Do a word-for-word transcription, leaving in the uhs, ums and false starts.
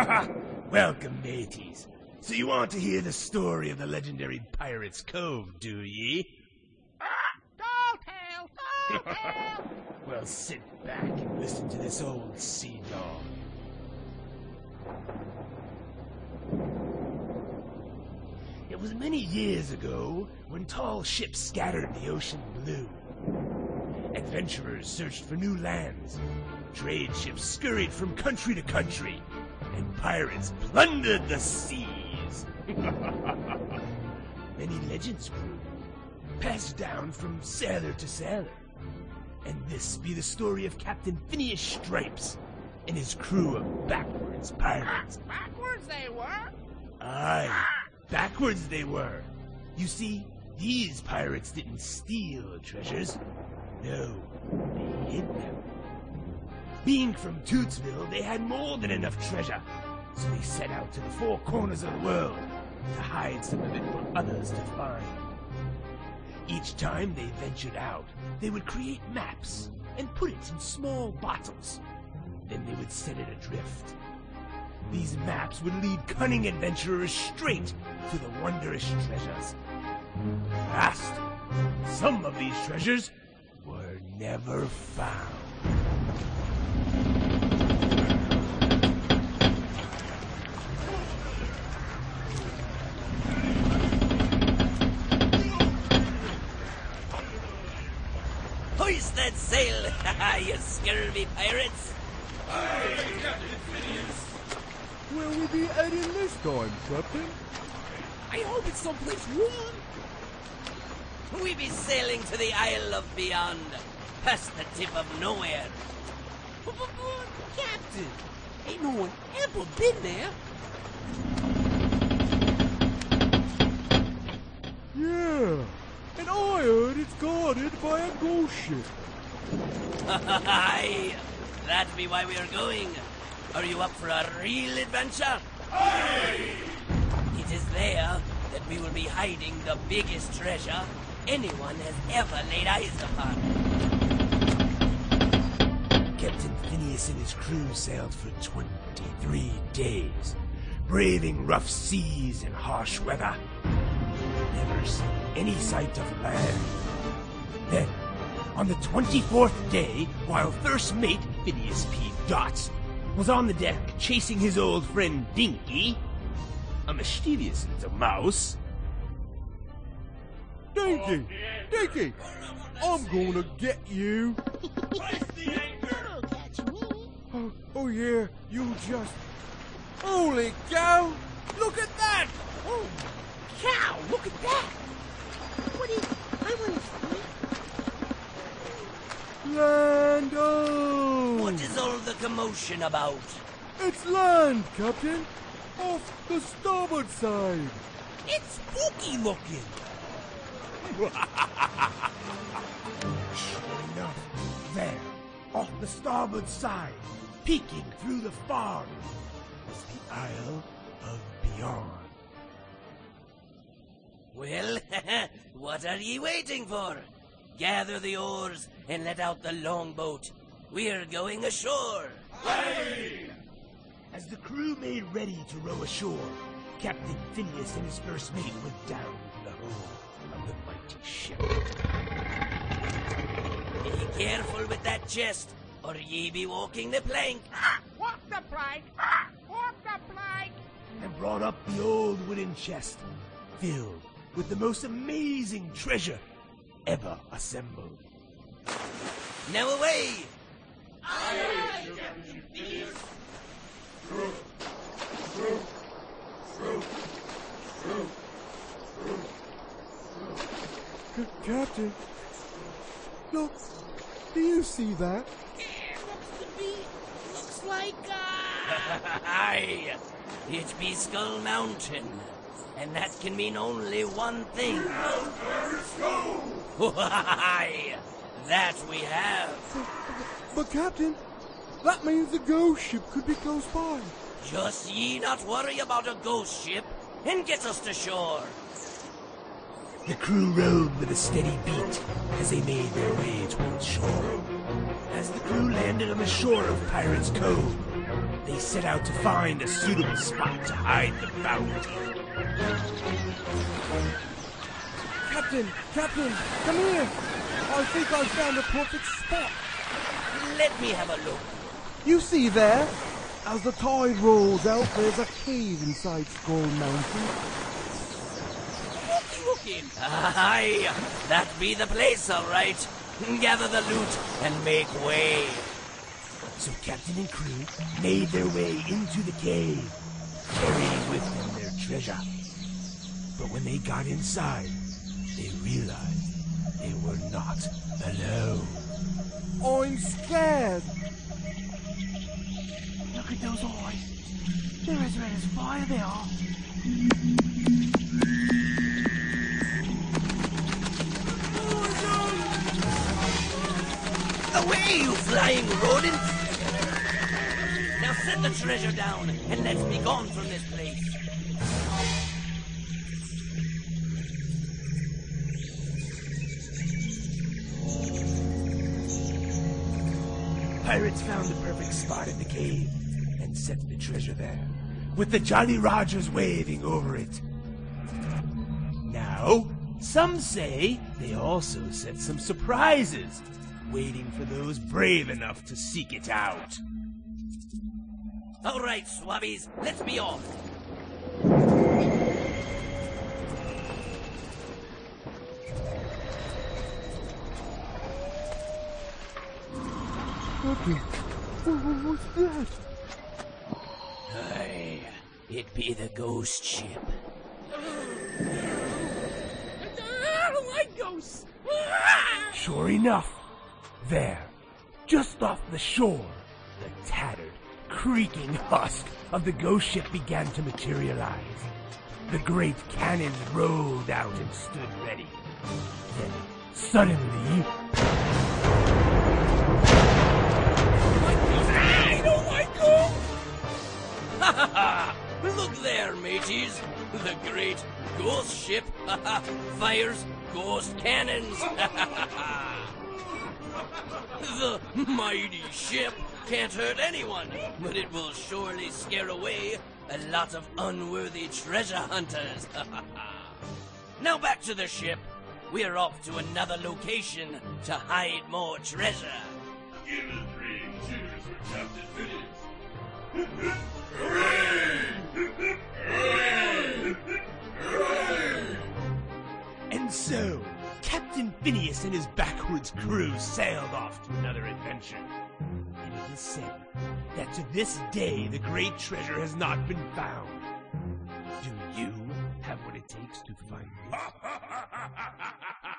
Welcome, mateys. So you want to hear the story of the legendary Pirates Cove, do ye? Tall tale, tall tale. Well, sit back and listen to this old sea dog. It was many years ago when tall ships scattered the ocean blue. Adventurers searched for new lands. Trade ships scurried from country to country. And pirates plundered the seas. Many legends grew, passed down from sailor to sailor. And this be the story of Captain Phineas Stripes and his crew of backwards pirates. Backwards they were? Aye, backwards they were. You see, these pirates didn't steal treasures. No, they hid them. Being from Tootsville, they had more than enough treasure, so they set out to the four corners of the world to hide some of it for others to find. Each time they ventured out, they would create maps and put it in small bottles. Then they would set it adrift. These maps would lead cunning adventurers straight to the wondrous treasures. Last, some of these treasures were never found. Hoist that sail, you scurvy pirates! Aye, Captain Phineas! Where we be heading this time, Captain? I hope it's someplace warm. We be sailing to the Isle of Beyond, past the tip of nowhere. But, but, but, Captain, ain't no one ever been there. Yeah, and I heard it's guarded by a ghost ship. Aye, that be why we are going. Are you up for a real adventure? Aye! It is there that we will be hiding the biggest treasure anyone has ever laid eyes upon. Captain Phineas and his crew sailed for twenty-three days, braving rough seas and harsh weather. Never seen any sight of land. Then, on the twenty-fourth day, while First Mate Phineas P. Dots was on the deck chasing his old friend Dinky, a mischievous little mouse. Dinky! Dinky! I'm gonna get you! Place the anchor! Don't catch me. Oh, oh yeah, you just... Holy cow! Look at that! Oh, cow, look at that. What is... I want to see. Land-o! What is all the commotion about? It's land, Captain! Off the starboard side! It's spooky looking. Sure enough, there, off the starboard side, peeking through the fog, was the Isle of Beyond. Well, what are ye waiting for? Gather the oars and let out the longboat. We're going ashore. Aye! As the crew made ready to row ashore, Captain Phineas and his first mate went down to the hold of the mighty ship. Be careful with that chest, or ye be walking the plank. Walk the plank. Walk the plank. And brought up the old wooden chest, filled with the most amazing treasure ever assembled. Now away! Aye, Captain Phineas! Through, through, through, through, through. C Captain, look, do you see that? Yeah, looks to be... Looks like, uh... Aye, it be Skull Mountain, and that can mean only one thing. Aye, that we have. But Captain, that means the ghost ship could be close by. Just ye not worry about a ghost ship, and get us to shore. The crew rowed with a steady beat as they made their way towards shore. As the crew landed on the shore of Pirates Cove, they set out to find a suitable spot to hide the bounty. Captain, Captain, come here. I think I found a perfect spot. Let me have a look. You see there? As the tide rolls out, there's a cave inside Skull Mountain. Looking. Aye, that be the place, all right. Gather the loot and make way. So Captain and crew made their way into the cave, carrying with them their treasure. But when they got inside, they realized they were not alone. I'm scared. Look at those eyes. They're as red as fire, they are. Away, you flying rodents! Now set the treasure down and let's be gone from this place. Pirates found the perfect spot in the cave and set the treasure there, with the Jolly Rogers waving over it. Now, some say they also set some surprises, waiting for those brave enough to seek it out. All right, swabbies, let's be off. Captain, what's that? Aye, it be the ghost ship. I don't like ghosts. Sure enough, there, just off the shore, the tattered, creaking husk of the ghost ship began to materialize. The great cannons rolled out and stood ready. Then, suddenly... I don't like ghosts. Ha ha ha! Look there, mateys. The great ghost ship fires ghost cannons. The mighty ship can't hurt anyone, but it will surely scare away a lot of unworthy treasure hunters. Now back to the ship. We're off to another location to hide more treasure. Give it three cheers for Captain Phineas. Hooray! Hooray! Hooray! And so, Captain Phineas and his backwoods crew sailed off to another adventure. And it is said that to this day the great treasure has not been found. Do you have what it takes to find it?